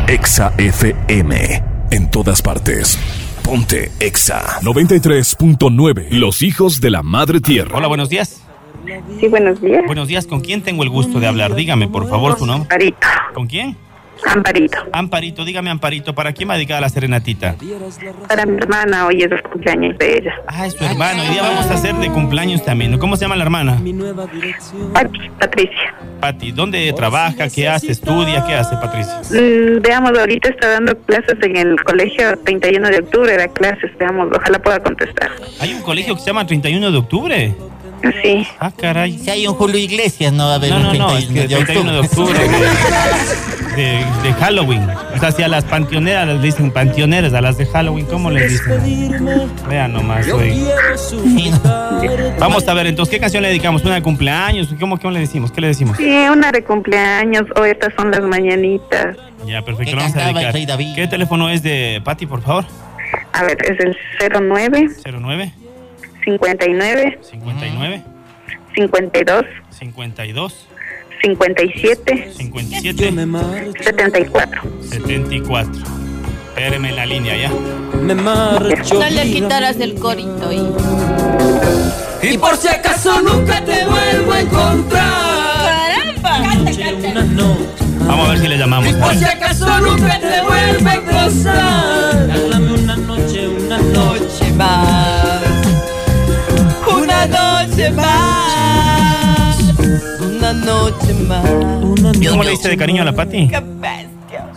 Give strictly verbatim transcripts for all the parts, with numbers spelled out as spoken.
Exa F M. En todas partes. Ponte Exa. noventa y tres punto nueve. Los hijos de la madre tierra. Hola, buenos días. Sí, buenos días. Buenos días, ¿con quién tengo el gusto de hablar? Dígame, por favor, su nombre. Amparito. ¿Con quién? Amparito. Amparito, dígame, Amparito, ¿para quién va dedicada la serenatita? Para mi hermana, hoy es el cumpleaños de ella. Ah, es su hermano. Hoy día vamos a hacer de cumpleaños también. ¿Cómo se llama la hermana? Pati, Patricia. Pati, ¿dónde trabaja? ¿Qué hace? ¿Estudia? ¿Qué hace, Patricia? Mm, veamos, ahorita está dando clases en el colegio treinta y uno de octubre, da clases, veamos, ojalá pueda contestar. ¿Hay un colegio que se llama treinta y uno de octubre? Sí. Ah, caray. Si hay un Julio Iglesias, no va a haber No, un no, no, es que treinta y uno de octubre. treinta y uno de octubre de, de, de Halloween. O sea, si a las panteoneras les dicen panteoneras, a las de Halloween, ¿cómo les dicen? Vean nomás, hoy. Vamos a ver, entonces, ¿qué canción le dedicamos? ¿Una de cumpleaños? ¿Cómo, cómo le decimos? ¿Qué le decimos? Sí, una de cumpleaños, o estas son las mañanitas. Ya, perfecto, ¿Qué lo vamos a cantaba el dedicar. rey David? ¿Qué teléfono es de Pati, por favor? A ver, es el cero nueve, cero nueve, cincuenta y nueve, cincuenta y nueve, cincuenta y dos, cincuenta y dos, cincuenta y siete, cincuenta y siete, setenta y cuatro. setenta y cuatro. Espéreme en la línea, ¿ya? No le quitarás el corito y... Y por si acaso nunca te vuelvo a encontrar. ¡Caramba! ¡Canta, canta! Vamos a ver si le llamamos. Y por si acaso nunca te vuelvo a encontrar. Háblame una noche, una noche más. Una noche más. Una noche más. ¿Cómo le dice de cariño a la Pati? ¡Qué bestia!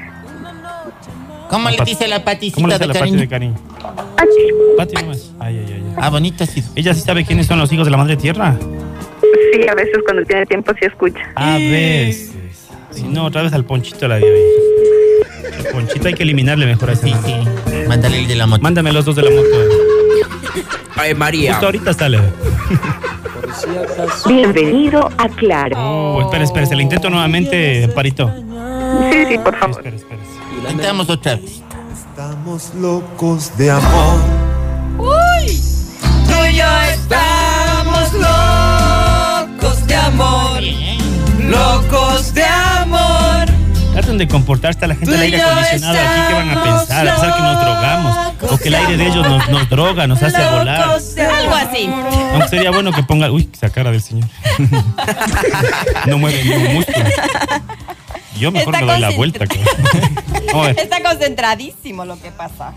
¿Cómo le dice la paticita ¿Cómo le dice de a la Pati de cariño? cariño? Pati nomás. Ay, ay, ay. Ah, bonita sí. ¿Ella sí sabe quiénes son los hijos de la madre tierra? Sí, a veces cuando tiene tiempo sí escucha. A veces. Si no, otra vez al Ponchito la dio ahí. El Ponchito hay que eliminarle mejor a ese. Sí, sí. Mándale el de la moto. Mándame los dos de la moto. Ay, María. Justo ahorita sale. Bienvenido a Claro. Oh, espera, espera, se le intento nuevamente, Parito. Sí, sí, por favor. Espera, espera. Entramos otra vez. Estamos locos de amor. ¡Uy! Tú y yo estamos locos de amor. Locos de amor. Traten de comportarse a la gente del aire acondicionado aquí. ¿Qué van a pensar? A pesar que nos drogamos. O que el aire de ellos nos, nos droga, nos hace volar. Algo así. Aunque sería bueno que ponga... Uy, esa cara del señor. No mueve ni un músculo. Yo mejor Está me doy la concentra- vuelta. cabrón. Vamos a ver. Está concentradísimo lo que pasa.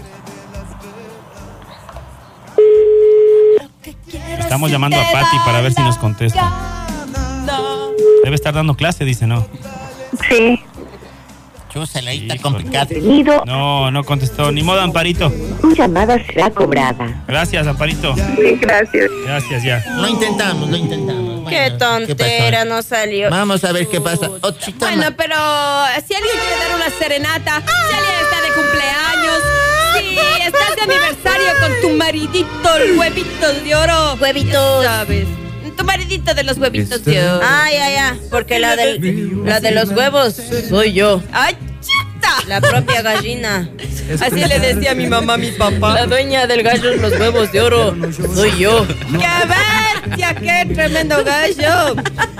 Estamos llamando a Pati para ver si nos contesta. Debe estar dando clase, dice, ¿no? Sí. Chúsala, ahí está Híjole. complicado. Bienvenido. No, no contestó. Ni modo, Amparito. Tu llamada será cobrada. Gracias, Amparito. Sí, gracias. Gracias, ya. Lo intentamos, lo intentamos. Bueno, Qué tontera, pasó? no salió. Vamos a ver qué pasa. Ochita Bueno, más. pero si alguien quiere dar una serenata, si alguien está de cumpleaños, si estás de aniversario con tu maridito, el huevito de oro. Huevitos. ¿Sabes? Tu maridito de los huevitos de oro. Ay, ay, ay. Porque la, del, la de los huevos soy yo. ¡Ay, chita! La propia gallina. Así le decía a mi mamá, a mi papá. La dueña del gallo en los huevos de oro soy yo. ¡Qué bestia! ¡Qué tremendo gallo!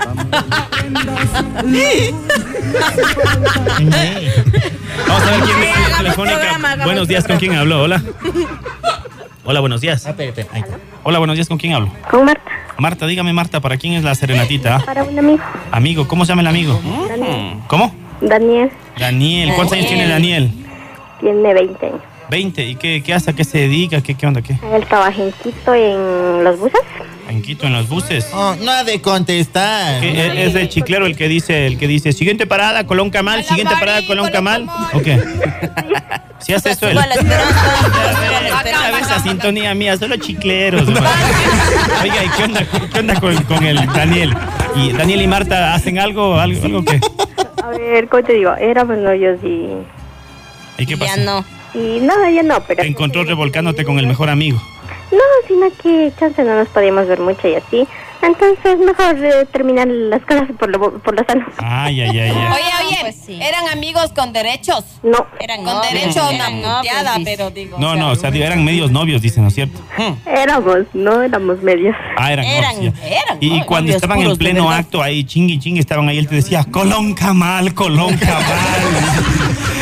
Vamos a ver quién es hagamos telefónica. programa, hagamos Buenos días, ¿con quién hablo? Hola. Hola, buenos días. Ah, espera, espera, ahí está. Hola, buenos días, ¿con quién hablo? Con Marta. Marta, dígame, Marta, ¿para quién es la serenatita? Para un amigo. Amigo, ¿cómo se llama el amigo? Daniel. ¿Cómo? Daniel Daniel. ¿Cuántos años tiene Daniel? tiene veinte años. veinte. ¿Y qué, qué hace? ¿A qué se dedica? ¿Qué, qué onda? ¿Qué? Él trabaja en Quito en los buses. En Quito, en los buses. Oh, no ha de contestar. ¿Qué, es el chiclero el que dice, el que dice, siguiente parada, Colón Camal, siguiente parada, Colón Camal? ¿O qué? ¿Sí hace eso él? Suba la esperanza. A ver, esa sintonía mía, solo chicleros. hermano. Oiga, ¿y qué onda, qué onda con, con el Daniel? ¿Y Daniel y Marta hacen algo? ¿Algo, algo que? A ver, ¿cómo te digo? Éramos novios y... ¿Y qué pasó? Ya no. Y nada, ya no, pero... Te encontró revolcándote con el mejor amigo. No, sino que chance no nos podíamos ver mucho y así. Entonces, mejor eh, terminar las cosas por lo, por lo sano. Ay, ay, ay, ay. Oye, oye, Pues sí. ¿eran amigos con derechos? No, Eran No, con derecho a una eran novios, puteada, dice. pero digo... No, no, o sea, eran medios novios, dicen, ¿no es cierto? éramos, no éramos medios. Ah, eran, Eran, novios. ya. eran, Y ¿no? cuando Novios estaban en puros de pleno verdad. acto ahí, chingui, chingui, estaban ahí, él te decía, Colón Camal, Colón Camal.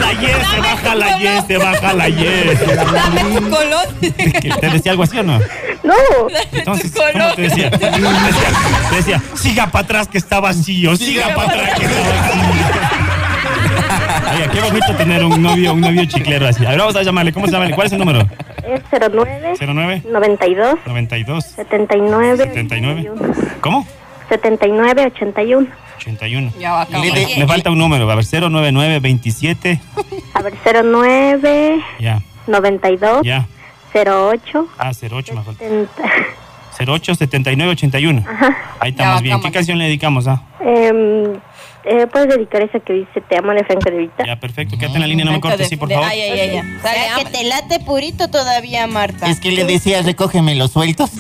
la Y, se baja la Y, se baja la Y. Dame tu colón. ¿Te decía algo así o no? No. Entonces, ¿cómo te decía? Te decía, te decía siga para atrás que está vacío, siga para atrás que está vacío. Oye, qué bonito tener un novio, un novio chiclero así. A ver, vamos a llamarle. ¿Cómo se llama? ¿Cuál es el número? Es cero nueve. cero nueve. noventa y dos. noventa y dos. setenta y nueve. setenta y nueve. ¿Cómo? setenta y nueve ochenta y uno. ochenta y uno. Ya va a acabar. Me, me falta un número. A ver, cero nueve nueve veintisiete. A ver, cero nueve. Ya, noventa y dos. ya. cero ocho. Ah, cero ocho me falta. setenta. cero ocho setenta y nueve ochenta y uno. Ajá. Ahí estamos Ya, bien. ¿Qué cámara. canción le dedicamos? Ah? Eh, eh, ¿Puedes dedicar esa que dice Te amo de Franco de Vita? Ya, perfecto. Quédate en la línea, no me cortes, sí, por favor. Ay, ay, ay, ay. O sea, que te late purito todavía, Marta. Es que le decía, recógeme los sueltos.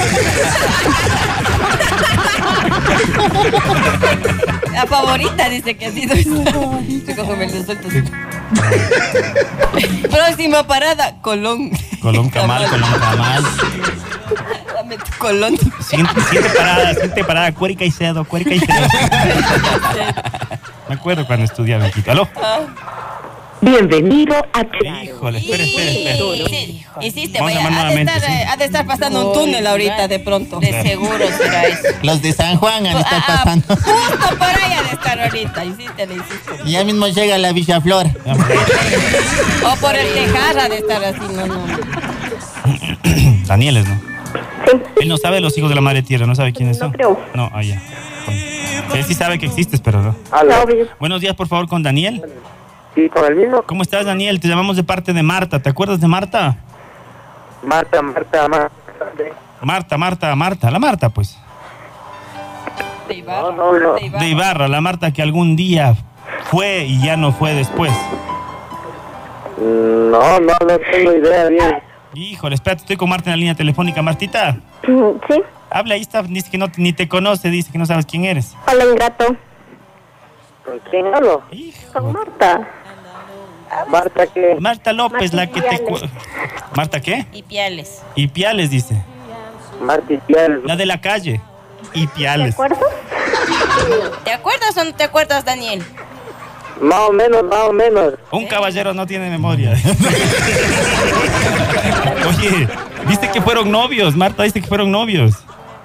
La favorita dice que ha sido esta. Recógeme los sueltos. Próxima parada, Colón. Colón Camal, Colón Camal. Dame tu colón. Siguiente, siguiente parada, siguiente parada, Cuérica y Cedo, Cuérica y Cedo. Me acuerdo cuando estudiaba en Quito. ¿Aló? Bienvenido a Híjole, espera, espera, espera. Hiciste, Vamos a vaya, llamar ha, de nuevamente, estar, sí. eh, ha de estar pasando un túnel ahorita de pronto. De seguro será eso. Los de San Juan han de estar Ah, ah, pasando. justo por ahí ha de estar ahorita. Hiciste, le hiciste. Y ya mismo llega la Villaflor. O por el Tejar ha de estar así, no, no. Danieles, ¿no? Sí. Él no sabe los hijos de la madre tierra, no sabe quiénes son. No creo. No, allá. Él sí sabe que existes, pero no. No, obvio. Buenos días, por favor, con Daniel. Sí, con el mismo. ¿Cómo estás, Daniel? Te llamamos de parte de Marta. ¿Te acuerdas de Marta? Marta, Marta, Marta. Marta, Marta, Marta. La Marta, pues. De Ibarra. No, no, no. De Ibarra. De Ibarra, la Marta que algún día fue y ya no fue después. No, no, no tengo idea bien. Híjole, espérate, estoy con Marta en la línea telefónica. Martita, Sí. habla, ahí está, dice que no, ni te conoce, dice que no sabes quién eres. Hola, ingrato. ¿Con quién hablo? Hijo. Con Marta. Marta, ¿qué? Marta López, la que te... cu- Marta ¿Marta qué? Y piales. Y Piales, dice. Marta Pial. La de la calle. Y ¿De Piales. acuerdo? ¿Te acuerdas o no te acuerdas, Daniel? Más o menos, más o menos. Un caballero no tiene memoria. Oye, viste que fueron novios. Marta dice que fueron novios.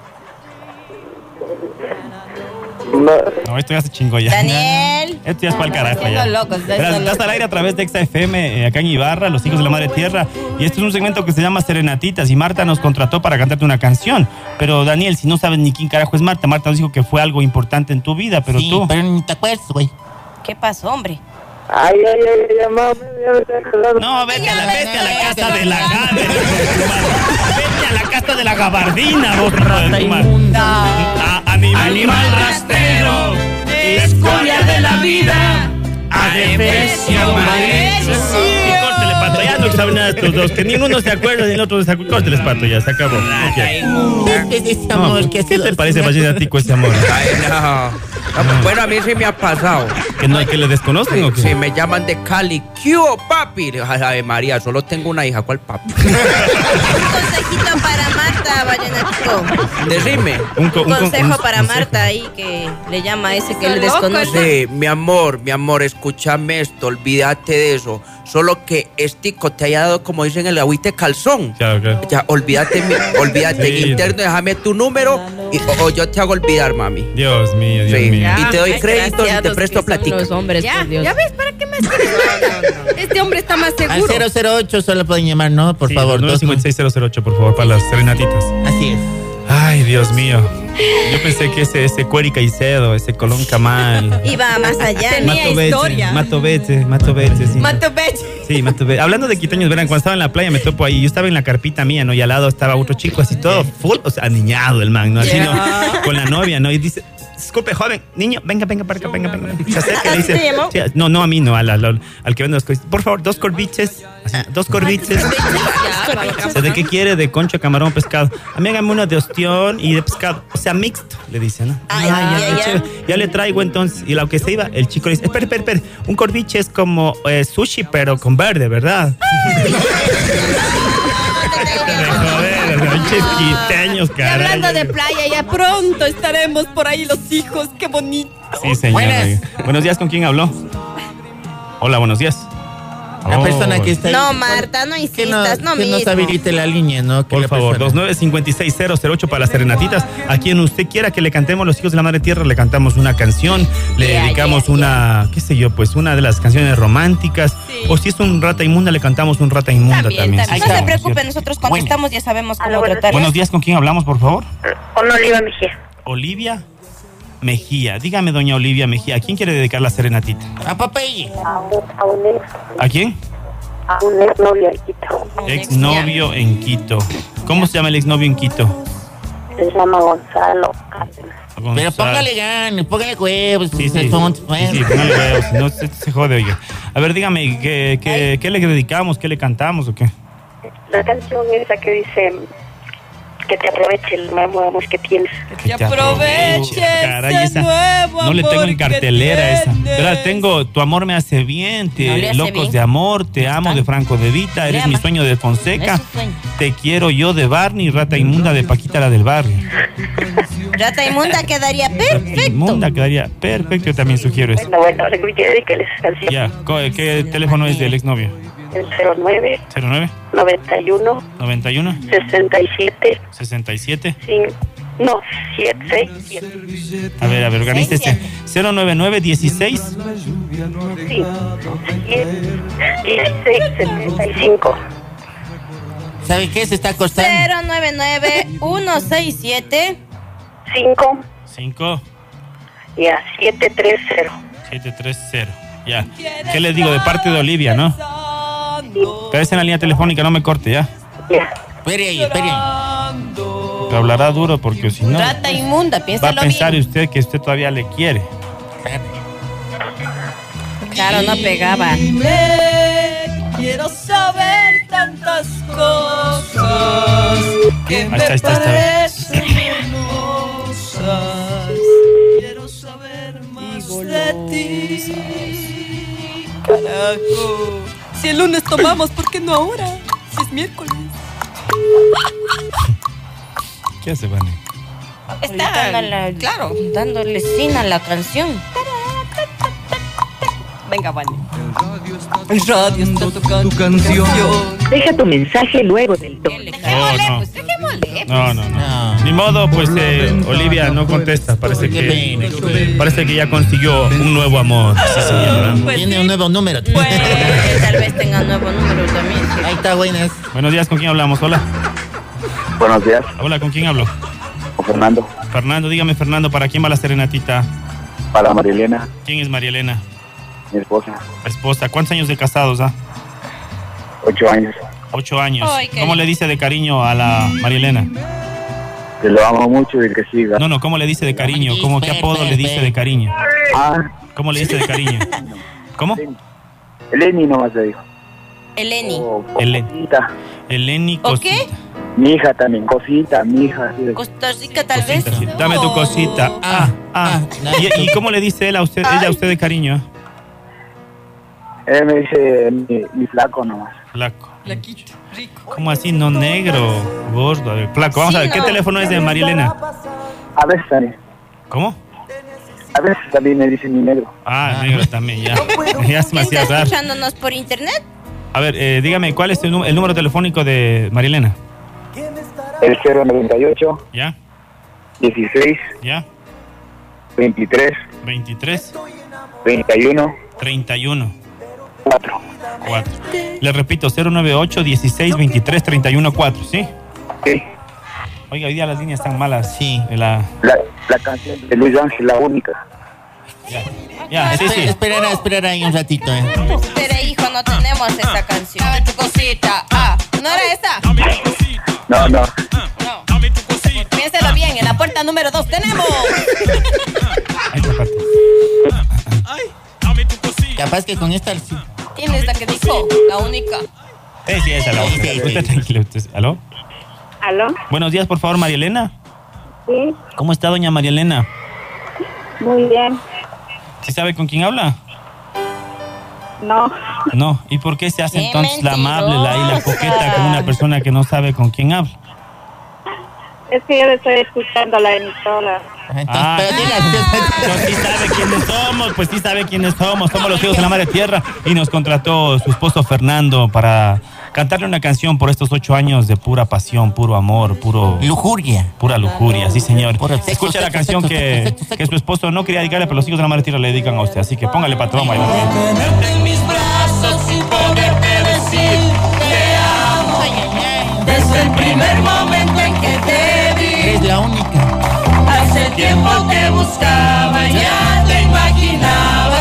No, No, esto ya se chingó ya. Daniel. Esto ya es para el carajo ya. Están locos, están Verás, locos. estás al aire a través de Exa F M, eh, acá en Ibarra, Los Hijos de la Madre Tierra. Y este es un segmento que se llama Serenatitas. Y Marta nos contrató para cantarte una canción. Pero Daniel, si no sabes ni quién carajo es Marta, Marta nos dijo que fue algo importante en tu vida, pero Sí, tú... pero ni te acuerdas, güey. ¿Qué pasó, hombre? ay, ay, ay, ay, más o menos, ya me estoy acordando. No, vete a la, vete a la casa de la gabardina. Vete a la casa de la gabardina, vos, hijo de tu madre. A- Animal, animal rastrero, escoria de la vida, adefesio malhecho. Y córtele, pato, ya no saben nada de estos dos, que ninguno se acuerda ni el otro se acuerda. Córteles, pato, ya, se acabó. Ok. Este es ese amor No, que ha ¿qué sido te parece, sin- Vallenatico, ese amor? Ay, no. No, bueno, a mí sí me ha pasado. ¿Que no, que le desconocen o qué? Si me llaman de Cali, ¿qué hubo, papi? Ay, María, solo tengo una hija, ¿cuál papi? Un consejito para Marta, Vallenatico. Decime. Un, co- Un un co- consejo un para consejo. Marta ahí que le llama a ese que le Está loco, desconoce. Sí, mi amor, mi amor, escúchame esto, olvídate de eso. Solo que Estico te haya dado, como dicen, el agüite calzón. Claro, claro. Ya, olvídate, mi- olvídate. Sí. Interno, déjame tu número y, o, o yo te hago olvidar, mami. Dios mío, Dios Sí. mío. Y te doy créditos y te Desgraciados presto que son platica. los hombres, Ya, por Dios. ya ves, ¿para qué más quieres Marta? Este hombre está más Al seguro. cero cero ocho solo pueden llamar, ¿no? Por Sí, favor. nueve dos- cinco seis cero cero ocho, por favor, para las serenatitas. Así es. Ay, Dios mío. Yo pensé que ese, ese Cueri Caicedo, ese Colón Camal. Iba más allá. Tenía Mato Bete, historia. Mato Bete, Mato Bete, sí. Mato Beche. Sí, Mato Bete. Hablando de quiteños, verán, cuando estaba en la playa me topo ahí. Yo estaba en la carpita mía, ¿no? Y al lado estaba otro chico así todo full, o sea, aniñado el man, ¿no? Así, ¿no? Con la novia, ¿no? Y dice, disculpe, joven, niño, venga, venga para acá, venga, venga. Se acerca y le ¿Así dice, te llamó? sí, no, no a mí, no, al, al, al que vende los corbiches. Por favor, dos corbiches, así, dos corbiches. O sea, ¿de qué quiere? De concha, camarón, pescado. A mí hágame uno de ostión y de pescado. O sea, mixto, le dice, ¿no? Ay, Ah, ay, ya, ay, qué ay. chévere. Ya le traigo entonces. Y lo que se iba, el chico le dice, espera, espera, espera. Un corviche es como eh, sushi, pero con verde, ¿verdad? Joder, los pinches quiteños, Y caray. hablando de playa, ya pronto estaremos por ahí los hijos. Qué bonito. Sí, señor. Buenas. Buenos días, ¿con quién habló? Hola, buenos días. La persona que está ahí. No, Marta, no Que no, insistas, no que nos mismo. habilite la línea, ¿no? Que Por la favor, persona- dos nueve cinco seis cero cero ocho para las serenatitas. A quien usted quiera que le cantemos los hijos de la madre tierra, le cantamos una canción, le Yeah, dedicamos yeah, una, qué sé yo, pues una de las canciones románticas. Sí. O si es un rata inmunda, le cantamos un rata inmunda También, también. también. No Sí, se sí, preocupe, ¿cierto? nosotros contestamos, ya sabemos cómo Aló, buenos tratar. Buenos días, ¿con quién hablamos, por favor? Con Oliva Mejía. Olivia Mejía. Dígame, doña Olivia Mejía, ¿a quién quiere dedicar la serenatita? A Popeye. A un, a un ex, ¿A quién? a un ex novio de Quito. Exnovio en Quito. ¿Cómo se llama el exnovio en Quito? Se llama Gonzalo Cárdenas. Pero Gonzalo. póngale ganas, póngale huevos. Sí, sí, fonte, sí, sí, póngale huevos, si no se, se jode, oiga. A ver, dígame, ¿qué, qué, ¿qué le dedicamos? ¿Qué le cantamos o qué? La canción esa que dice que te aproveche el nuevo amor que tienes. Que te aproveche Caray, ese esa nuevo no le tengo amor en que cartelera esa. tienes. ¿Verdad? Tengo Tu amor me hace bien, te, No le hace Locos bien. de amor, Te amo de Franco De Vita, Le Eres ama. mi sueño de No es Fonseca, su sueño. Te quiero yo de Barney, Rata inmunda de Paquita la del barrio. Rata inmunda quedaría perfecto. Inmunda quedaría perfecto, yo también sugiero eso. Bueno, bueno, ahora que dedicarle esa canción. Ya, co- ¿qué teléfono es del exnovio? El cero nueve, ¿cero nueve, noventa y uno, noventa y uno, sesenta y siete, sesenta y siete? cinco, no, siete, seis, siete. A ver, a ver, organícese. cero nueve nueve dieciséis. Sí, dieciséis, setenta y cinco. ¿Sabe qué? Se está acostando. cero nueve nueve uno seis siete cinco, cinco ya, siete tres cero. siete tres cero. Ya. ¿Qué les digo? De parte de Olivia, ¿no? Pero es en la línea telefónica, no me corte, ya. Ya. Espere ahí, espere ahí. Pero hablará duro porque si no, Rata inmunda, va a piénsalo pensar bien. usted que usted todavía le quiere. Claro, no pegaba. Quiero saber tantas cosas que Ahí me está, ahí está, ahí está. parecen hermosas. Quiero saber más de ti. Carajo. Si el lunes tomamos, ¿por qué no ahora? Si es miércoles. ¿Qué hace, Vane? Está dándole, claro. dándole sin a la canción. Venga, Vane. El radio está tocando tu canción. Deja tu mensaje luego del tono. Dejémosle, Oh, no. pues, dejémosle. No, no, no. No. Ni modo, pues eh, Olivia no contesta. Parece Qué que, pena, qué pena. parece que ya consiguió un nuevo amor. Sí, señora. Pues Tiene sí. un nuevo número. Pues, tal vez tenga nuevo número también. sí. Ahí está, buenas. Buenos días, ¿con quién hablamos? Hola. Buenos días, Hola, ¿con quién hablo? con Fernando, Fernando, dígame, Fernando, ¿para quién va la serenatita? para Marilena, ¿Quién es María Elena? mi esposa, Esposa. ¿Cuántos años de casados, ah? ocho años. Ocho años. Ay, qué ¿Cómo le dice de cariño a la María Elena? Que lo amo mucho y que siga. No, no, ¿cómo le dice de cariño? ¿Cómo, ¿Qué apodo le dice de cariño? Ah, ¿Cómo le dice de cariño? ¿Cómo? Eleni nomás le dijo. Eleni. Oh, Ele- cosita. Eleni ¿O Cosita. qué? Mi hija también, cosita, mi hija. Así de- Costa Rica, tal vez. Cosita, sí. Dame tu cosita. Ah, ah. ah. ¿Y, y cómo le dice él a usted, ella a usted de cariño? Él me dice mi, mi flaco nomás. Flaco. Flaquito, rico. ¿Cómo así? No negro, gordo. A ver, flaco. Vamos Sí, a ver, ¿qué no. teléfono es de María Elena? A veces también, ¿Cómo? a veces también me dice mi negro. Ah, negro también, ya. Ya se me ¿Quién hacía está raro. escuchándonos por internet? A ver, eh, dígame, ¿cuál es el, nu- el número telefónico de María Elena? El cero noventa y ocho, ¿Ya? dieciséis, ¿Ya? veintitrés, veintitrés, treinta y uno, treinta y uno, cuatro. cuatro. Le repito, cero nueve ocho, dieciséis, veintitrés, treinta y uno, cuatro, ¿sí? Sí, Oiga, hoy día las líneas están malas. Sí. De la... la, la canción de Luis Ángel, la única. Ya, ya, sí, Espera, sí. esperará, esperará ahí un ratito, eh. Pero hijo, no tenemos esa canción. Dame tu cosita. Ah, ¿no era esa? No, no. No. Piénselo bien, en la puerta número dos tenemos. Ahí está, parte. Capaz que con esta... sí. Tienes la que dijo, la única. Sí, sí, esa la Sí, otra. sí, Usted sí. tranquilo. usted- ¿Aló? ¿Aló? Buenos días, por favor, María Elena. Sí, ¿Cómo está, doña María Elena? muy bien. ¿Sí sabe con quién habla? No, No. ¿Y por qué se hace Qué entonces la amable la, y la mentirosa. coqueta con una persona que no sabe con quién habla? es que yo le estoy escuchando la emisora. Entonces, Ah, pero dile, pues sí sabe quiénes somos, pues sí sabe quiénes somos. Somos los hijos de la madre tierra y nos contrató su esposo Fernando para cantarle una canción por estos ocho años de pura pasión, puro amor, puro... lujuria. Pura lujuria, sí señor. Puro sexo, Escucha la sexo, canción sexo, que, sexo, sexo, sexo. que su esposo no quería dedicarle, pero los hijos de la madre tierra le dedican a usted. Así que póngale patrón ahí. Tenerte en mis brazos sin poderte decir te amo. Desde el primer momento en que te vi, Es la única. hace tiempo que buscaba, ya te imaginaba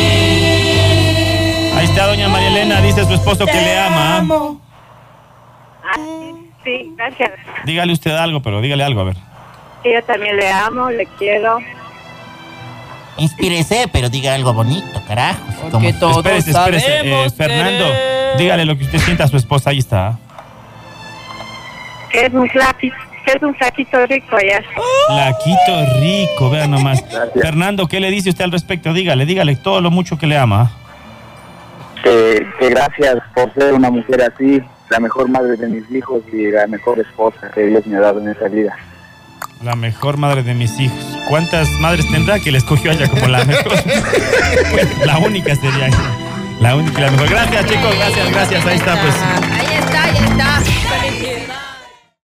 así. Ahí está doña María Elena, dice su esposo que le ama. Ah, sí, gracias. Dígale usted algo, pero dígale algo, a ver. Yo también le amo, le quiero. Inspírese, pero diga algo bonito, carajo. Porque todos Espérese, espérese. sabemos Eh, Fernando, querer. dígale lo que usted sienta a su esposa, ahí está. Que es un flaquito, que es un flaquito rico ya. Laquito rico, vea nomás. Fernando, ¿qué le dice usted al respecto? Dígale, dígale todo lo mucho que le ama. Que, que gracias por ser una mujer así, la mejor madre de mis hijos y la mejor esposa que Dios me ha dado en esta vida. La mejor madre de mis hijos. ¿Cuántas madres tendrá que le escogió a ella como la mejor? Bueno, la única sería ella. La única y la mejor. Gracias, chicos, gracias, gracias. Ahí está, pues. Ahí está, ahí está.